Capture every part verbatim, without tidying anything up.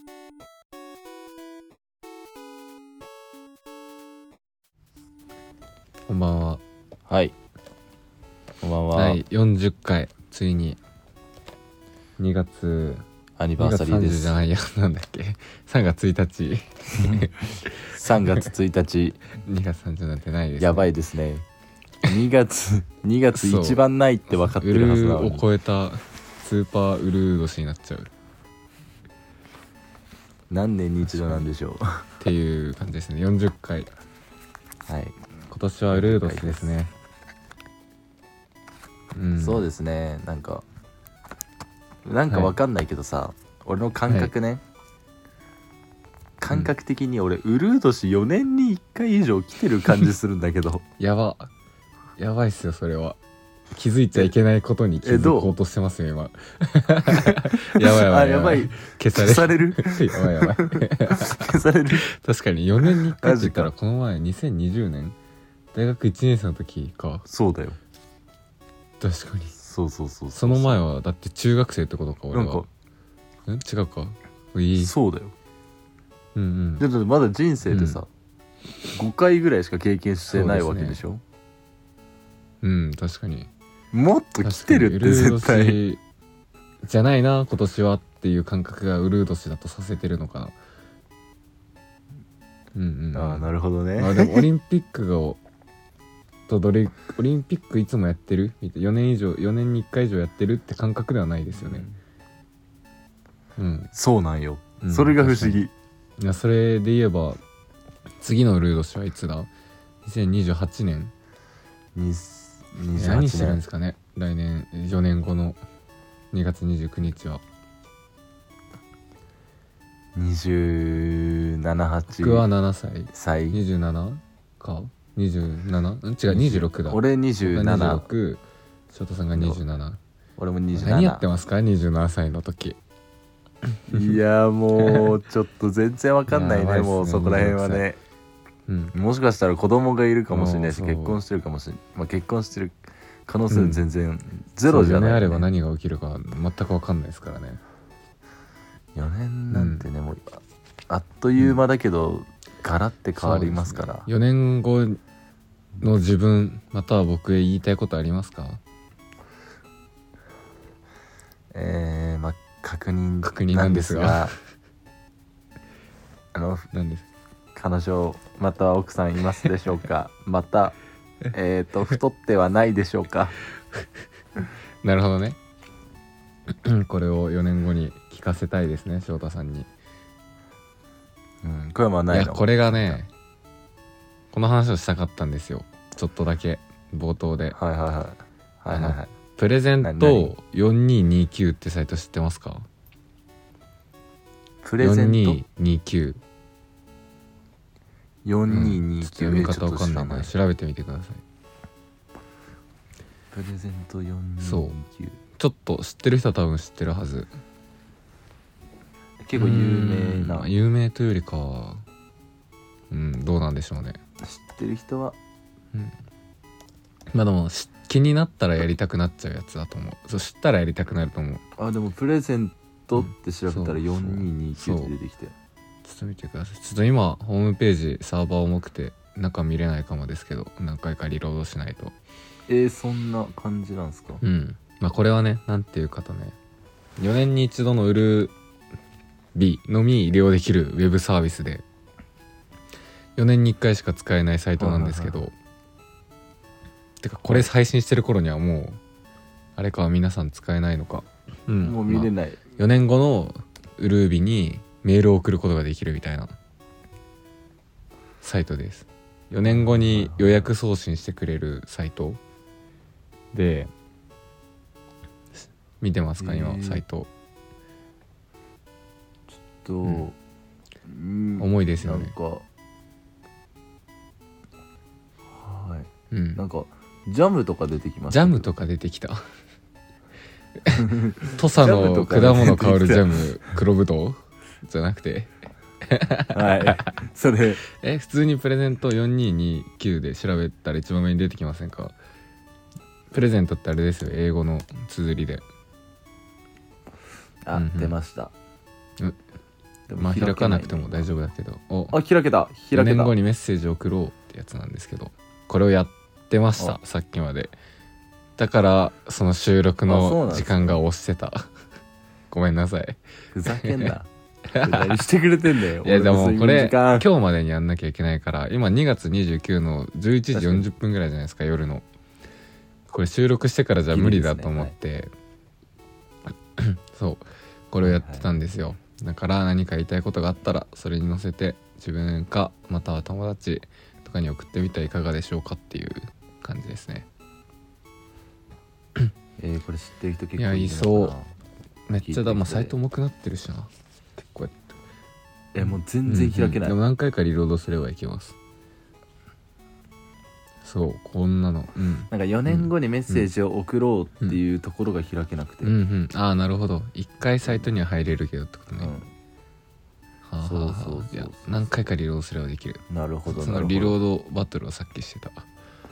こんばんは。 はい、こんばんは。 第よんじゅっかい、ついににがつアニバーサリーです。 にがつさんじゅうじゃないや、なんだっけさんがつついたちさんがつついたちにがつさんじゅうなんてないです、ね、 やばいですね。にがつにがつ一番ないって分かってるはずなのに、 ウルーを超えたスーパーウルー年になっちゃう何年に一度なんでしょうっていう感じですね。よんじゅっかい、 はい、 今年はウルー年ですね。うん、 そうですね。なんかなんか分かんないけどさ、はい、俺の感覚ね、はい、感覚的に俺、うん、ウルー年よねんにいっかい以上来てる感じするんだけどやばやばいっすよそれは。気づいちゃいけないことに気づこうとしてますよ今やばいやばいやばい消される消されるやばいやばい消される。 確かによねんにいっかいって言ったらこの前にせんにじゅうねん大学いちねん生の時か。 そうだよ、 確かに。 そうそうそうそう。 その前はだって中学生ってことか俺は。なんかん違うか。いいそうだよ。 うんうん。 だってまだ人生でさ、うん、ごかいぐらいしか経験してないわけでしょ。 う、ね、うん確かに。 もっと来てるって絶対じゃないな今年はっていう感覚がウルー年だとさせてるのかな。うんうん。 ああなるほどね。 あでもオリンピックがとどれオリンピックいつもやってるみたいなよねん以上よねんにいっかい以上やってるって感覚ではないですよね。うん、うん、 そうなんよ、うん、それが不思議。 いやそれで言えば次のウルー年はいつだ。にせんにじゅうはちねん。 にじゅうはちねん何してるんですかね来年よねんごのにがつにじゅうくにちは。 にじゅうなな、はち。 僕はななさい。 歳にじゅうななか にじゅうなな? ん違うにじゅうろくだ。 俺にじゅうなな。 にじゅうろく、翔太さんがにじゅうなな。 俺もにじゅうなな。 何やってますかにじゅうななさいの時。 いやもうちょっと全然わかんないね。ねもうそこら辺はね、うん、もしかしたら子供がいるかもしれないし結婚してるかもしれない、まあ、結婚してる可能性全然ゼロじゃない、ね、 よねんあれば何が起きるか全く分かんないですからね。 よねんなんてね、うん、もうあっという間だけど、うん、ガラッて変わりますから、ね、 よねんごの自分または僕へ言いたいことありますか。 えー、まあ確認確認なんですがあの何です。 彼女または奥さんいますでしょうかまたえっと太ってはないでしょうかなるほどねこれをよねんごに聞かせたいですね翔太さんに。 うん小山はないの。 いやこれがねこの話をしたかったんですよちょっとだけ冒頭で。 はいはいはいはいはいはい。 プレゼントよんにーにーきゅうってサイト知ってますか。 プレゼントよんにーにーきゅうよんにーにーきゅう、 うん、ちょっと読み方わかんないから調べてみてください。 プレゼントよんにーにーきゅう。そうちょっと知ってる人は多分知ってるはず。 結構有名な。 有名というよりかうんどうなんでしょうね。 知ってる人は、 うん、まあでも気になったらやりたくなっちゃうやつだと思う。そう知ったらやりたくなると思う。 あでもプレゼントって調べたらよんにーにーきゅうって出てきて、 ちょっと見てください。ちょっと今ホームページサーバー重くて中見れないかもですけど何回かリロードしないと。 えー、そんな感じなんですか。 うんまあこれはねなんていうかとねよねんに一度の売る日のみ利用できるウェブサービスでよねんにいっかいしか使えないサイトなんですけど、はいはいはい、てかこれ配信してる頃にはもうあれか皆さん使えないのか、 うん、もう見れない、まあ、 よねんごの売る日にメールを送ることができるみたいなサイトです。よねんごに予約送信してくれるサイトで見てますか今、えー、サイトちょっと、 うん、重いですよね。 なんかはい、 うん、 なんかジャムとか出てきます。 ジャムとか出てきた土佐の果物香るジャム黒ぶどうじゃなくてはいそれえ普通にプレゼントよんにーにーきゅうで調べたら一番上に出てきませんか。プレゼントってあれですよ英語の綴りで。 あ、うんうん、出ました。 うまあ開かなくても大丈夫だけど、おあ開けた開けた。 よねんごにメッセージを送ろうってやつなんですけど、これをやってました、さっきまで。だからその収録の時間が押してた。ごめんなさい。 ふざけんな。何してくれてんだよ。 いやでもこれ今日までにやんなきゃいけないから、今にがつにじゅうくのじゅういちじよんじゅっぷんぐらいじゃないですか、夜の。これ収録してからじゃ無理だと思って、ね、そうこれをやってたんですよ、はいはい、だから何か言いたいことがあったらそれに乗せて自分かまたは友達とかに送ってみてはいかがでしょうかっていう感じですね。 えー、これ知ってる人結構いやいそうめっちゃだ、まあ、サイト重くなってるしな結構やってえもう全然開けない、 うんうん、でも何回かリロードすればいけます。そうこんなの、うん、 なんかよねんごにメッセージを送ろうっていうところが開けなくて、 うんうん、ああなるほど、一回サイトには入れるけどってことね、 うん、はあ、そうそうそうそう、 いや何回かリロードすればできる。 なるほど、 そのリロードバトルをさっきしてた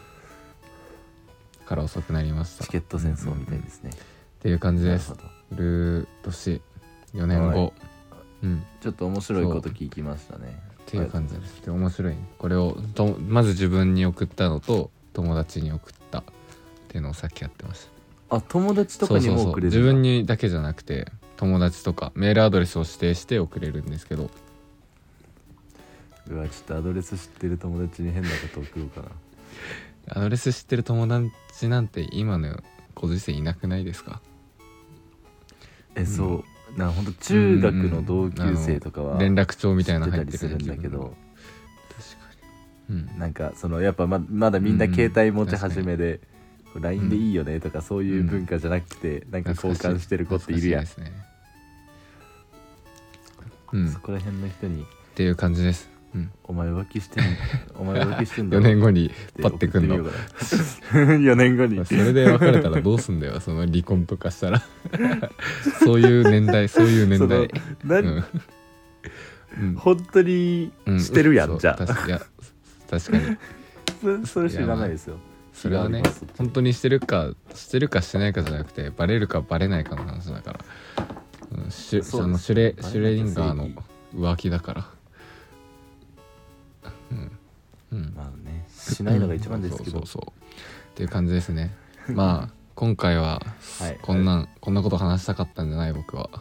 から遅くなりました。 チケット戦争みたいですね、うんうん、 っていう感じです。る年よねんご、はい、うん、ちょっと面白いこと聞きましたねっていう感じです。で面白い、ね、これをとまず自分に送ったのと友達に送ったっていうのをさっきやってました。 あ友達とかにも送れるんだ。そうそうそう、 自分にだけじゃなくて友達とかメールアドレスを指定して送れるんですけど、 うわちょっとアドレス知ってる友達に変なこと送ろうかな。 アドレス知ってる友達なんて今のご時世いなくないですか。 え、うん、そうなんかほんと中学の同級生とかは、 うんうん、連絡帳みたいなの入ってるするんだけど、確かに、うん、 なんかそのやっぱ ま, まだみんな携帯持ち始めで、うん、ライン でいいよねとかそういう文化じゃなくて、うん、なんか交換してる子っているやん、ね、うん、そこら辺の人にっていう感じです。うん、 お前浮気してんお前浮気してんだよねんごにパッてくんのよねんごにそれで別れたらどうすんだよその離婚とかしたらそういう年代そういう年代何、うん、本当にしてるやん、うん、じゃあいや確かにそ, それ知らないですよ。 それはね本当にしてるかしてるかしてないかじゃなくてバレるかバレないかの話だから、うん、シュそのシュレシュレディンガーの浮気だからうんうん、 まあねしないのが一番ですけど、 うん、そうそうそうっていう感じですね。まあ今回はこんな、はい、こんなこと話したかったんじゃない僕は。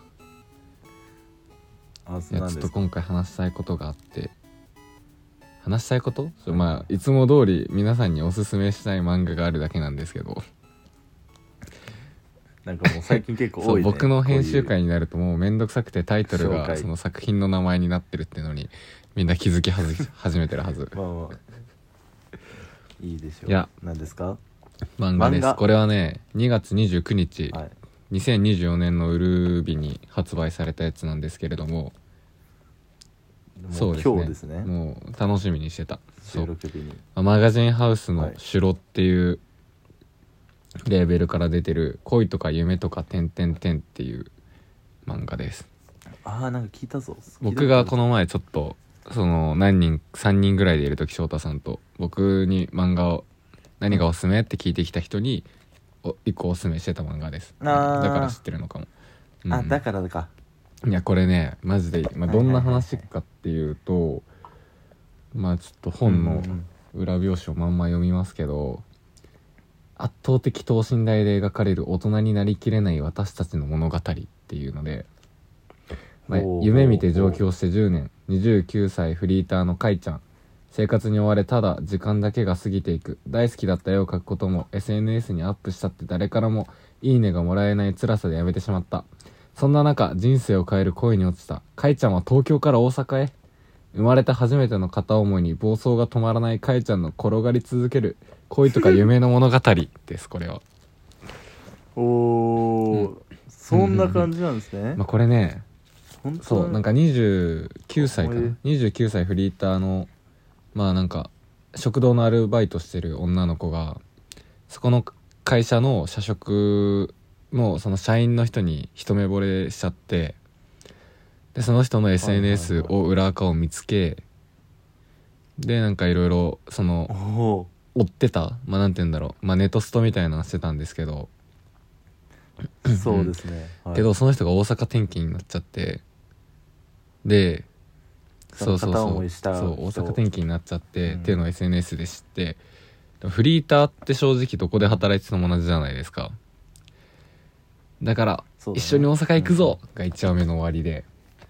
あいやちょっと今回話したいことがあって話したいこと、まあいつも通り皆さんにおすすめしたい漫画があるだけなんですけどなんかもう最近結構多い、ね、 そう僕の編集会になるともうめんどくさくてタイトルがその作品の名前になってるっていうのにみんな気づきはず始めてるはず。 まあまあいいでしょう。 いや何ですか。 漫画です。これはねにがつにじゅうくにち、はい、にせんにじゅうよねんのウルービに発売されたやつなんですけれども、 そうですね、今日ですね。 もう楽しみにしてた。 収録日にマガジンハウスの城っていうレーベルから出てる恋とか夢とか点々点っていう漫画です。 あーなんか聞いたぞ。 僕がこの前ちょっとその何人さんにんぐらいでいる時翔太さんと僕に漫画を何がおすすめって聞いてきた人にいっこおすすめしてた漫画です。だから知ってるのかも、 うん、あだからか。 いやこれねマジで、まあ、どんな話かっていうと、はいはいはいはい、まあちょっと本の裏表紙をまんま読みますけど、圧倒的等身大で描かれる大人になりきれない私たちの物語っていうので、まあ、夢見て上京してじゅうねん、にじゅうきゅうさいフリーターのカイちゃん、生活に追われただ時間だけが過ぎていく、大好きだった絵を描くことも エスエヌエス にアップしたって誰からもいいねがもらえない辛さでやめてしまった。そんな中人生を変える恋に落ちたカイちゃんは東京から大阪へ。生まれて初めての片思いに暴走が止まらないカイちゃんの転がり続ける恋とか夢の物語ですこれは。 おー、うん、そんな感じなんですね。 まあこれねそうなんかにじゅうきゅうさいかな、にじゅうきゅうさいフリーターのまあなんか食堂のアルバイトしてる女の子がそこの会社の社食のその社員の人に一目惚れしちゃって、でその人の エスエヌエス を裏垢を見つけ、でなんかいろいろその追ってた、まあなんて言うんだろう、まあネトストみたいなのしてたんですけどそうですね、 はい、けどその人が大阪転勤になっちゃって、 でその片思いしたそう大阪転勤になっちゃって、 うんっていうのを エスエヌエス で知って、フリーターって正直どこで働いてても同じじゃないですか。だからそうだね一緒に大阪行くぞがいちわめの終わりで、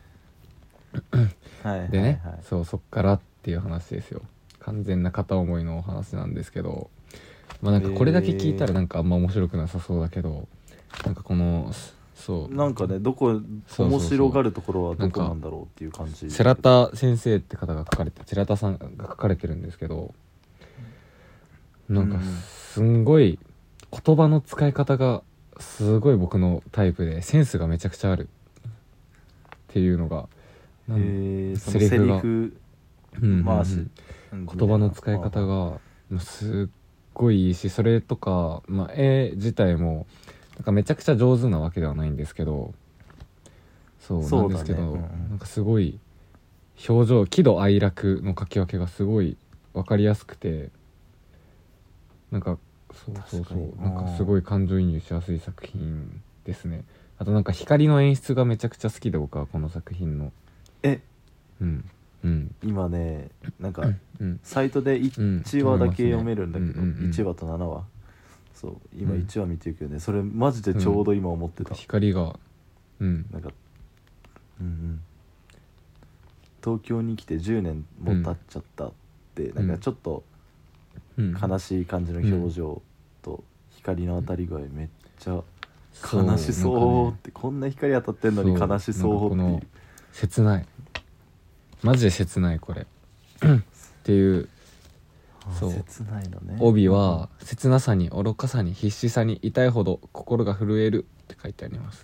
はいでね、 はいはい、 そうそっからっていう話ですよ。完全な片思いのお話なんですけど、まあなんかこれだけ聞いたらなんかあんま面白くなさそうだけど、なんかこのそうなんかねどこそうそう面白がるところはどこなんだろうっていう感じ。 世良田先生って方が書かれて世良田さんが書かれてるんですけど、なんかすんごい言葉の使い方がすごい僕のタイプで、センスがめちゃくちゃあるっていうのが、なんへーそのセリフがセリフうんうんうん回し、 言葉の使い方がもうすっごいいいし、それとか、まあ、絵自体もなんかめちゃくちゃ上手なわけではないんですけど、そうなんですけど、 そうだねうんうんなんかすごい表情喜怒哀楽の書き分けがすごい分かりやすくて、なんかそうそうそ確かにうなんかすごい感情移入しやすい作品ですね。あとなんか光の演出がめちゃくちゃ好きで、僕はこの作品のえうんうん今ねなんかうんサイトでいちわだけ読めるんだけど、 うんうんうんいちわとななわ、そう今うんいちわ見てるけどね、それマジでちょうど今思ってた、 光がうんなんかうんうん東京に来てじゅうねんも経っちゃったって、なんかちょっとうん悲しい感じの表情と光の当たり具合めっちゃそう悲しそうって、こんな光当たってんのに悲しそうっていうなんかこの切ないマジで切ないこれっていうそう切ないのね。 帯は切なさに愚かさに必死さに痛いほど心が震えるって書いてあります。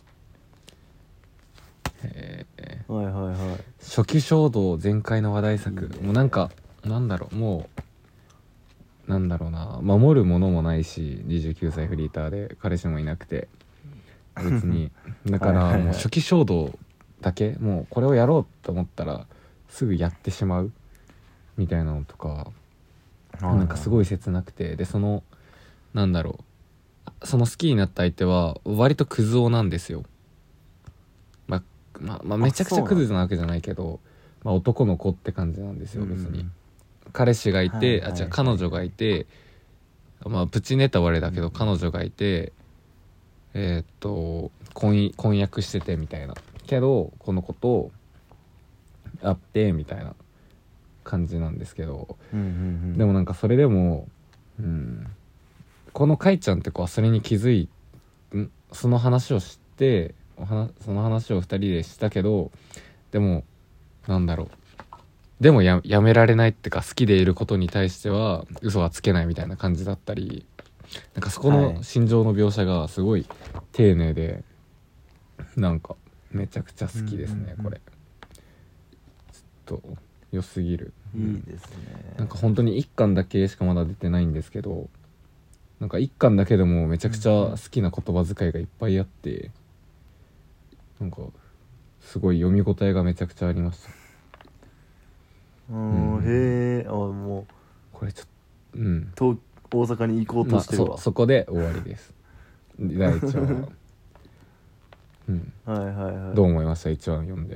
へえはいはいはい。 初期衝動全開の話題作。 いいねもうなんかなんだろうもうなんだろうな、守るものもないしにじゅうきゅうさいフリーターで彼氏もいなくて別にだかはいはいはいらもう初期衝動だけもうこれをやろうと思ったらすぐやってしまうみたいなのとかなんかすごい切なくて、でそのなんだろうその好きになった相手は割とクズ男なんですよ。まあまあ、まあ、めちゃくちゃクズなわけじゃないけど、まあ、男の子って感じなんですよ別に。彼氏がいて、 はいはいはいあ違う彼女がいて、まあプチネタバレだけど、彼女がいてえーっと婚婚約しててみたいなけどこの子と会ってみたいな感じなんですけど、 うんうんうん、 でもなんかそれでも、うん、このかいちゃんって子はそれに気づいんその話を知ってお話その話をふたりでしたけど、でもなんだろうでも や, やめられないってか好きでいることに対しては嘘はつけないみたいな感じだったり、なんかそこの心情の描写がすごい丁寧で、なんかめちゃくちゃ好きですね、 うんうんうん、 これちょっと良すぎる。 いいですね。 なんか本当にいっかんだけしかまだ出てないんですけど、なんかいっかんだけでもめちゃくちゃ好きな言葉遣いがいっぱいあって、なんかすごい読み応えがめちゃくちゃありました。 うん、へえ、あもうこれちょっとうん東大阪に行こうとしてるわ、 まあ、そ, そこで終わりです第一話はうんはいはいはい。 どう思いましたいちわ読んで。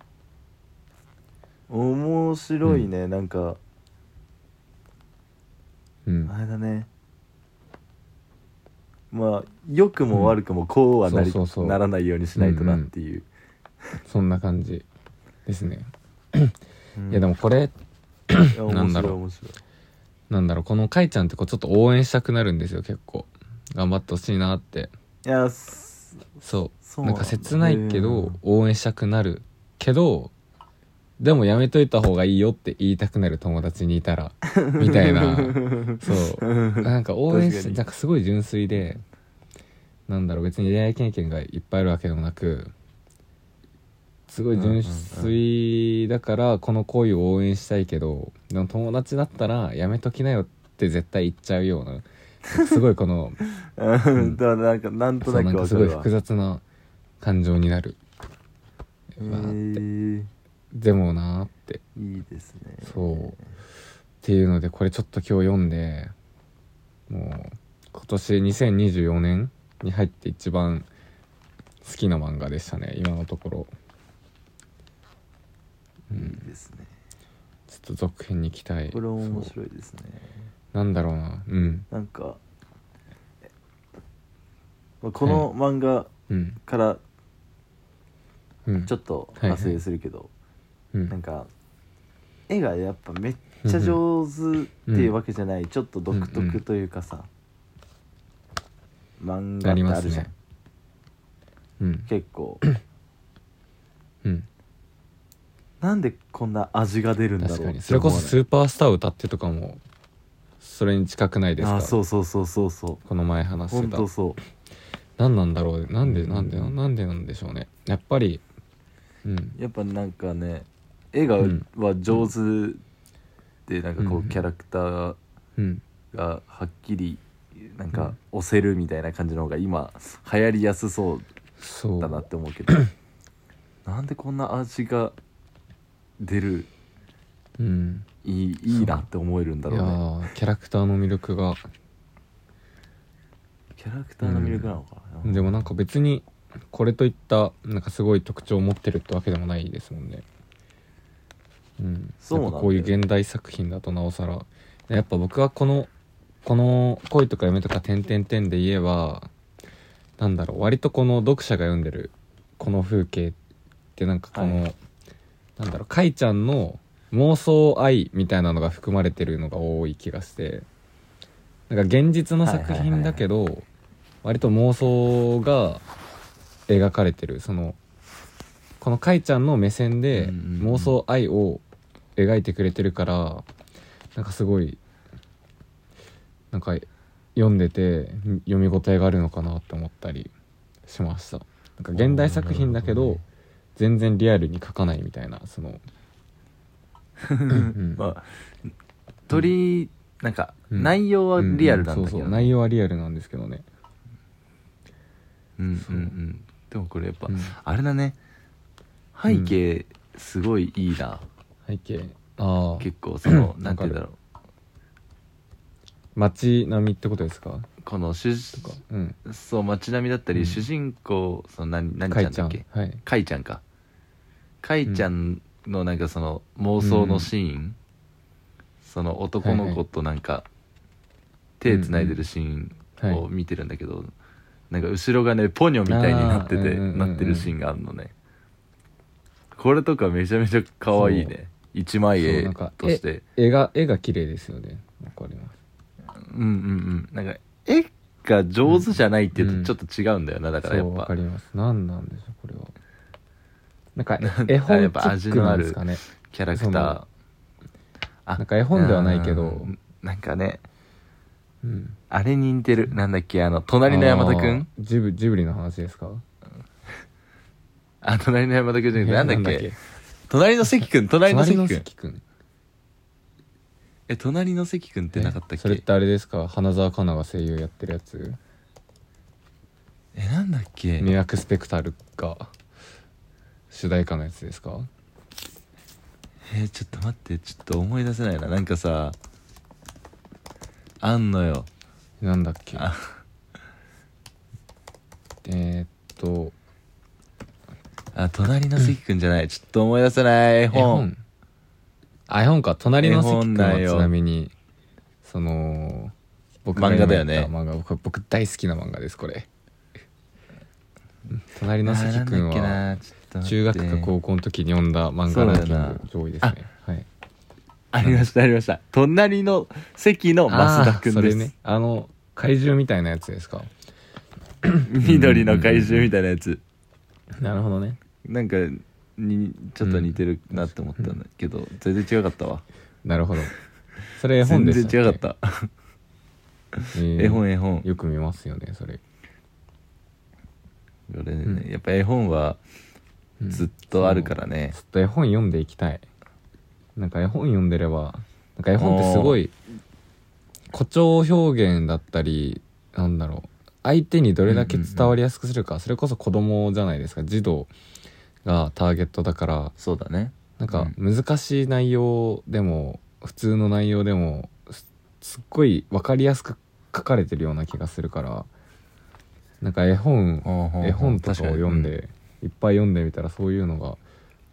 面白いね、うん、なんか、 うん、 あれだね、まあ良くも悪くもこうはなり、うん、そうそうそうならないようにしないとなっていう、うんうん、 そんな感じですねうん、いやでもこれなんだろうなんだろうこのかいちゃんってこうちょっと応援したくなるんですよ。結構頑張ってほしいなって。 いやそうそうなんか切ないけど応援したくなるけど、でもやめといた方がいいよって言いたくなる友達にいたらみたいなそうなんか応援してなんかすごい純粋で、なんだろう別に恋愛経験がいっぱいあるわけでもなく、すごい純粋だからこの行為を応援したいけど、でも友達だったらやめときなよって絶対言っちゃうようなすごいこの、 うん、だからなんかなんとなくわかるわ。 すごい複雑な感情になる。 へーでもなーっていいですね。 そうっていうのでこれちょっと今日読んで、もう今年にせんにじゅうよねんに入って一番好きな漫画でしたね今のところ。 ですね。 ちょっと続編に期待。 これも面白いですね。 なんだろうな、うん、 なんかこの漫画からちょっと派生するけど、 うん、 なんか絵がやっぱめっちゃ上手っていうわけじゃない、ちょっと独特というかさ、漫画ってあるじゃん、 ね、うん、 結構うん、 なんでこんな味が出るんだろう。 確かにそれこそスーパースター歌ってとかもそれに近くないですか。 あ、そうそうそうそうそう、 この前話してた。 本当そう。 何なんだろう、なんでなんでなんでなんでしょうね、やっぱり、うん、 やっぱなんかね絵がは上手で、なんかこうキャラクターがはっきりなんか押せるみたいな感じの方が今流行りやすそうだなって思うけどなんでこんな味が出る、 うん、 いいいいなって思えるんだろうね。 いやキャラクターの魅力がキャラクターの魅力なのかな、 うん、でもなんか別にこれといったなんかすごい特徴を持ってるってわけでもないですもんね。うん、 そうなんだよ。 こういう現代作品だとなおさらやっぱ僕はこのこの恋とか夢とか点々点で言えばなんだろう、割とこの読者が読んでるこの風景ってなんかこの、はい、なんだろう、かいちゃんの妄想愛みたいなのが含まれてるのが多い気がして、なんか現実の作品だけど、はいはいはいはい、割と妄想が描かれてる、そのこのかいちゃんの目線で妄想愛を描いてくれてるから、なんかすごいなんか読んでて読み応えがあるのかなって思ったりしました。なんか現代作品だけど全然リアルに描かないみたいな、そのうん、 まあ鳥、うん、なんか内容はリアルなんだけど、ね、うんうん、そうそう内容はリアルなんですけどね。 うんうんうん。でもこれやっぱ、うん、あれだね、背景すごいいいな、 うん、背景あ結構そのなんて言うんだろう、 街並みってことですか。 この主人公、うん、そう街並みだったり、うん、主人公その何何ちゃんだっけ、 はい、 かいちゃんかかいちゃんのなんかその妄想のシーン、うん、その男の子となんか手つないでるシーンを見てるんだけど、うんうん、なんか後ろがねポニョみたいになってて、うんうんうんうん、なってるシーンがあるのね。これとかめちゃめちゃ可愛いね、一枚絵として。 絵が絵が綺麗ですよね。わかります。 うんうんうん。なんか絵が上手じゃないって言うとちょっと違うんだよな、うん、だからやっぱ。 そうわかります。何なんでしょうこれは。なんか絵本チックなんですかね。 キャラクター。 あ、なんか絵本ではないけど、 なんかね、うん、あれに似てる。なんだっけ、あの隣の山田くん。 ジブジブリの話ですか。 あ、隣の山田くんじゃなくて、なんだっけ、隣の関くん、隣の関くん。え、隣の関くんってなかったっけ。 それってあれですか、花澤香菜が声優やってるやつ。 え、なんだっけ、 迷惑スペクタルが主題歌のやつですか。 えー、ちょっと待って、ちょっと思い出せないな。なんかさあんのよ。 なんだっけ、えー、っとあ、隣の関くんじゃない、うん、ちょっと思い出せない。絵本、絵本あ、絵本か。隣の関くんはちなみにその僕が漫画だよね。 漫画、僕、僕大好きな漫画です。これ隣の関くんは中学か高校の時に読んだ漫画ランキング上位ですね。はい、 ありましたありました。隣の関の増田くんです。 それね、あの怪獣みたいなやつですか。 緑の怪獣みたいなやつ。 なるほどね。なんかにちょっと似てるなって思ったんだけど、うん、全然違かったわ。 なるほど。それ絵本でしたっけ。 全然違かった、えー、絵本絵本よく見ますよねそれ。 俺ね、うん、やっぱ絵本はずっとあるからね、 うん、ずっと絵本読んでいきたい。なんか絵本読んでれば、なんか絵本ってすごい誇張表現だったり、なんだろう、相手にどれだけ伝わりやすくするか、うんうんうん、それこそ子供じゃないですか、児童がターゲットだから。 そうだね。 なんか難しい内容でも、うん、普通の内容でも す, すっごい分かりやすく書かれてるような気がするから、なんか絵本絵本とかを読んで、うん、いっぱい読んでみたらそういうのが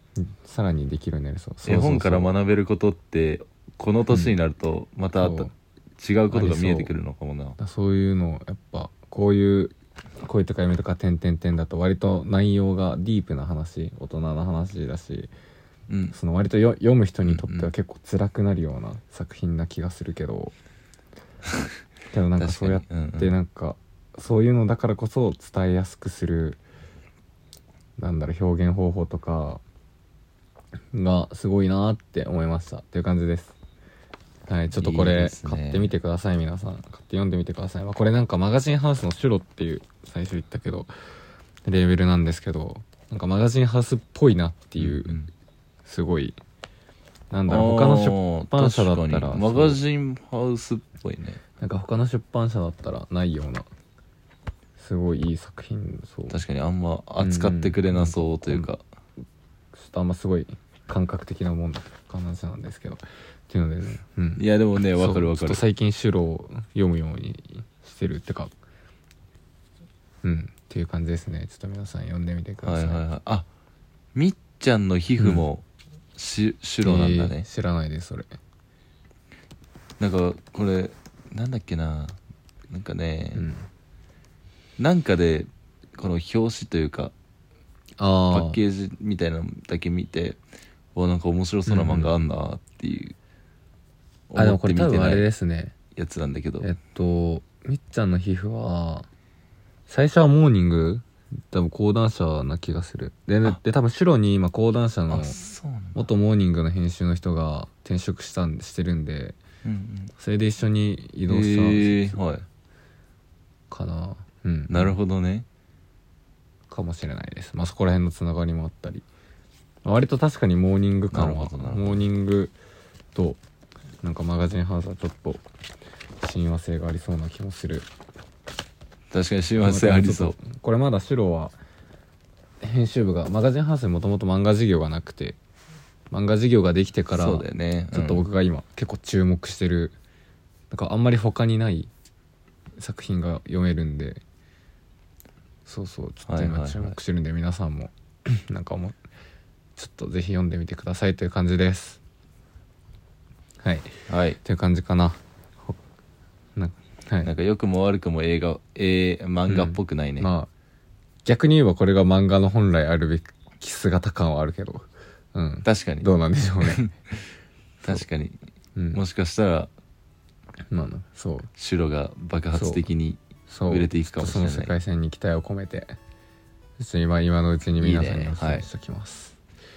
さらにできるようになりそう。そうそうそう絵本から学べることってこの年になるとまたあった、 そう違うことが見えてくるのかもな。 だそういうのやっぱこういう恋とか夢とか点々点だと割と内容がディープな話、大人の話だし、 うん、 その割とよ読む人にとっては結構辛くなるような作品な気がするけど、けどなんかそうやってなんかそういうのだからこそ伝えやすくするなんだろう表現方法とかがすごいなって思いましたっていう感じです。はい、ちょっとこれいいですね買ってみてください。皆さん買って読んでみてください。まあ、これなんかマガジンハウスのシュロっていう最初言ったけどレーベルなんですけど、なんかマガジンハウスっぽいなっていう、 うんうん、 すごいなんだろう他の出版社だったらマガジンハウスっぽいね。 なんか他の出版社だったらないようなすごいいい作品。そう確かにあんま扱ってくれなそうというか、 うん、ちょっとあんますごい感覚的なもんだ話なんですけどっていうのでね、うん、 いやでもねわかるわかる。 最近シュロを読むようにしてるってかうんっていう感じですね。ちょっと皆さん読んでみてください。 はいはいはい。あ、みっちゃんの皮膚もし、うん、白なんだね、 えー、知らないですそれ。 なんかこれなんだっけな、なんかね、 うん、 なんかでこの表紙というかあパッケージみたいなのだけ見て、わなんか面白そうな漫画あんなっていう、 うん、あでもこれ多分あれですねやつなんだけど、 えっとみっちゃんの皮膚は最初はモーニング多分講談社な気がする。でで多分白に今講談社の元モーニングの編集の人が転職したんしてるんで、うんうん、それで一緒に移動した、えー、はい、 かな。うん、 なるほどね。 かもしれないです。まあそこら辺のつながりもあったり、割と確かにモーニング感はモーニングとなんかマガジンハウスはちょっと親和性がありそうな気もする。 確かに親和性ありそう。 これまだ白は編集部がマガジンハウスにもともと漫画事業がなくて、漫画事業ができてからそうだよね、うん、 ちょっと僕が今結構注目してるなんかあんまり他にない作品が読めるんで、そうそうちょっと今注目してるんで、皆さんもなんかもうちょっとぜひ読んでみてくださいという感じです。はい、 はい、 という感じかな。な、はい、 なんか良くも悪くも映画、えー、漫画っぽくないね、 うん、まあ逆に言えばこれが漫画の本来あるべき姿感はあるけど、うん、 確かにどうなんでしょうね確かに、うん、もしかしたらまあそう白が爆発的に売れていくかもしれない。 その世界線に期待を込めてちょっと 今, 今のうちに皆さんにお伝えしておきます。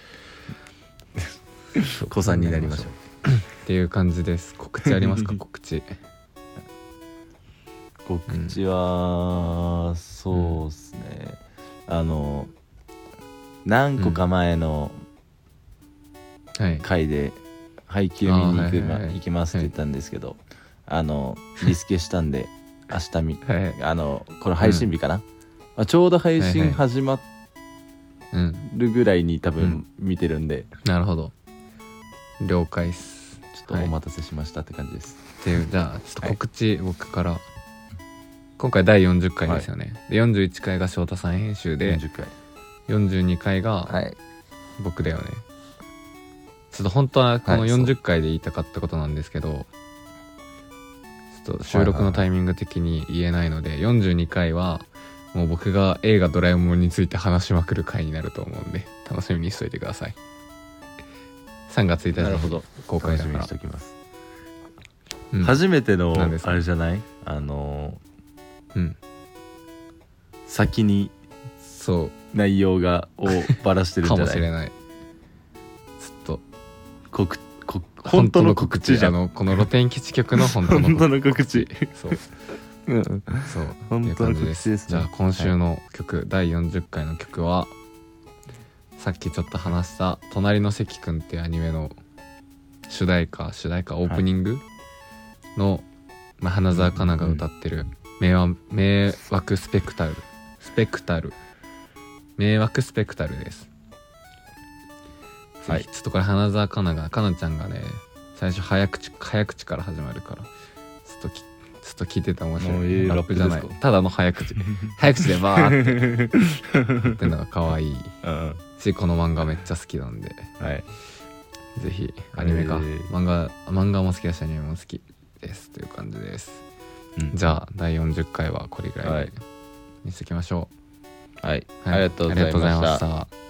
いいね、はい、子さんになりましょうっていう感じです。告知ありますか？告知告知は、うん、そうですね、あの何個か前の回で配給見に行く、ま、行きますって言ったんですけど、はい、あのリスケしたんで明日み、はい、あのこの配信日かな、うん、ちょうど配信始まるぐらいに多分見てるんで、 うん、なるほど了解っす。 ちょっとお待たせしましたって感じです、 はい、っていうじゃあちょっと告知、はい、僕から今回だいよんじゅっかいですよね、はい、でよんじゅういっかいが翔太さん編集でよんじゅっかいよんじゅうにかいが僕だよね、はい、ちょっと本当はこのよんじゅっかいで言いたかったことなんですけど、はい、ちょっと収録のタイミング的に言えないので、はいはいはい、よんじゅうにかいはもう僕が映画ドラえもんについて話しまくる回になると思うんで楽しみにしといてください。さんがついたちに公開だから楽しみにしておきます、うん、初めてのあれじゃない、あのー、うん先にそう内容がをバラしてるんじゃないかもしれない。ちょっと告告本当の告知じゃん。 あのこの露天基地局の本当の本当の告知そう、うん、そう本当の告知です、ね、 じゃあ今週の曲、はい、だいよんじゅっかいの曲はさっきちょっと話した「隣の関くん」っていうアニメの主題歌主題歌オープニングの、はい、まあ、花澤香菜が歌ってる迷惑、迷惑スペクタルスペクタル迷惑スペクタルです。はい、ちょっとこれ花澤香菜が香菜ちゃんがね最初早口早口から始まるからちょっときちょっと聞いてた面白い。ラップじゃないただの早口早口でバーってってのが可愛いしこの漫画めっちゃ好きなんで、 はい、 ぜひアニメか、 えー、 漫画漫画も好きだしアニメも好きですという感じです、うん、じゃあだいよんじゅっかいはこれぐらいにしておきましょう。 はい、 はい、 ありがとうございました。